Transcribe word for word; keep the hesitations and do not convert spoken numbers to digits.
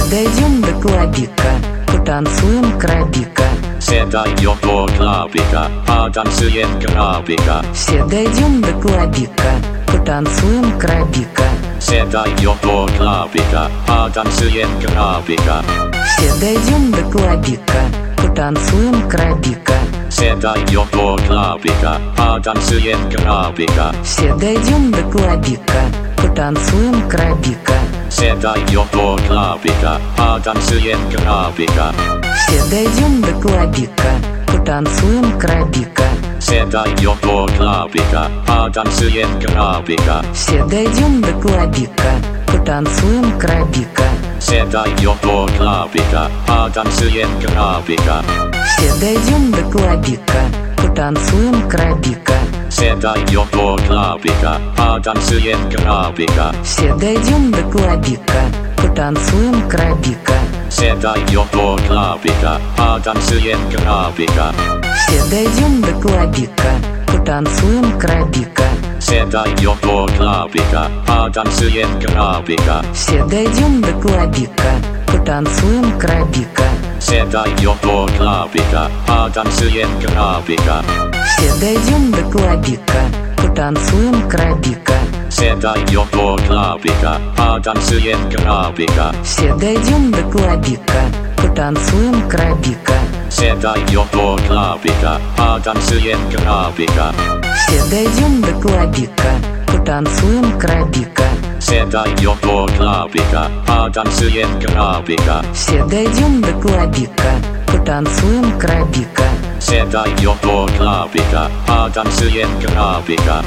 дойдем до клабика, потанцуем крабика. Все дойдем до клабика, потанцуем крабика. Все дойдем до клабика, потанцуем крабика. Все дойдем до клабика, потанцуем крабика. Все дойдем до клабика, потанцуем крабика. Все дойдем до клабика, потанцуем крабика. Все дойдем до клабика, потанцуем крабика. Все дойдем до клабика, потанцуем крабика. Все дойдем до клабика, потанцуем крабика. Все дойдем до клабика, потанцуем крабика. Все дойдем до клабика, потанцуем крабика. Все дойдем до клабика, потанцуем крабика. Все дойдем до клабика, потанцуем крабика. Все дойдем до клабика, потанцуем крабика. Все дойдем до клабика, потанцуем крабика. Все дойдем до клабика, потанцуем крабика. Все дойдем до клабика, потанцуем крабика. Все дойдем до клабика, потанцуем крабика. Все дойдем до клабика, потанцуем крабика. Все дойдем до клабика, потанцуем крабика. Все дойдем до клабика, потанцуем крабика. Все дойдем до клабика, потанцуем крабика. Все дойдем до клабика, потанцуем крабика. Все дойдем до клабика, потанцуем крабика. Все дойдем до клабика, потанцуем крабика. Все дойдем до клабика, потанцуем крабика. Все дойдем до клабика, потанцуем крабика. Все дойдем до клабика, потанцуем крабика.